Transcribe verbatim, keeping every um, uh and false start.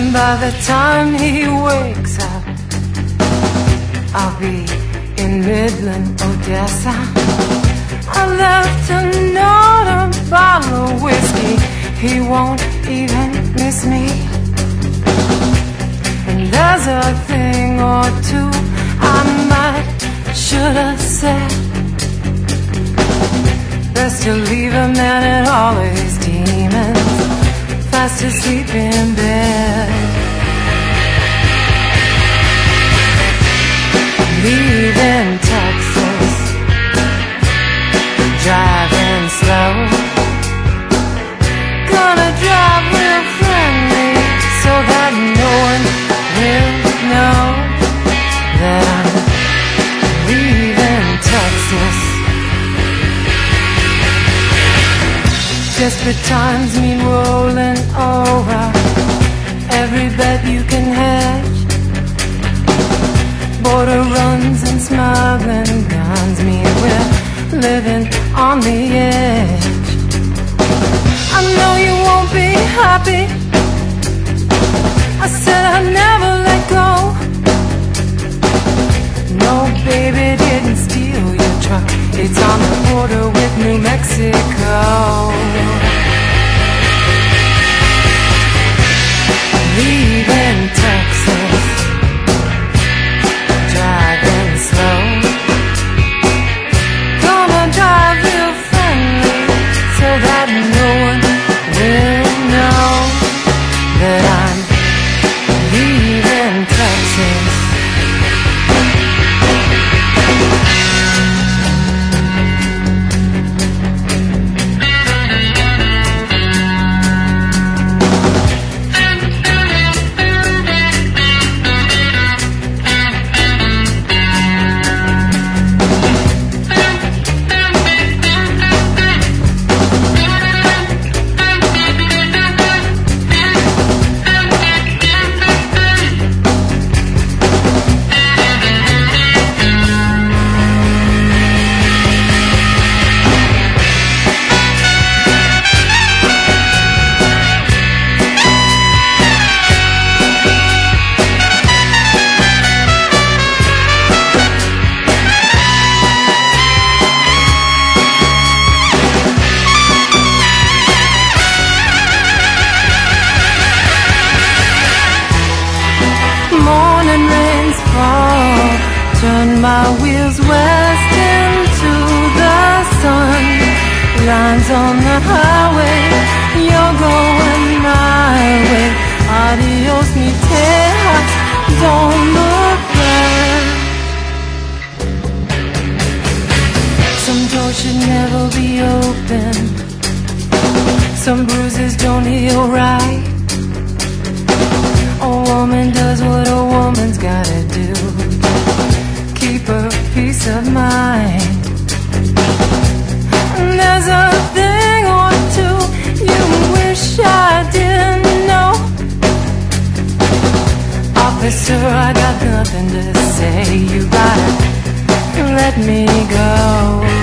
by the time he wakes up, I'll be in Midland, Odessa. I left a note, a bottle of whiskey. He won't even miss me. And there's a thing or two I might, should have said. Best to leave a man and all his demons fast asleep in bed. Leaving Texas, driving slow. Gonna drive real friendly so that no one will know that I'm leaving Texas. Desperate times mean rolling over every bet you can hedge. Border runs and smuggling guns mean we're living on the edge. I know you won't be happy. I said I'd never let go. No, baby, didn't steal your truck. It's on the border with New Mexico. Leaving Texas, driving slow. Gonna drive real friendly so that no one will know that I'm leaving Texas. Turn my wheels west into the sun. Lines on the highway, you're going my way. Adios, mi Tejas, don't look back. Some doors should never be open. Some bruises don't heal right. A woman does what a woman's gotta do. Keep a peace of mind. And there's a thing or two you wish I didn't know. Officer, I got nothing to say. You gotta let me go.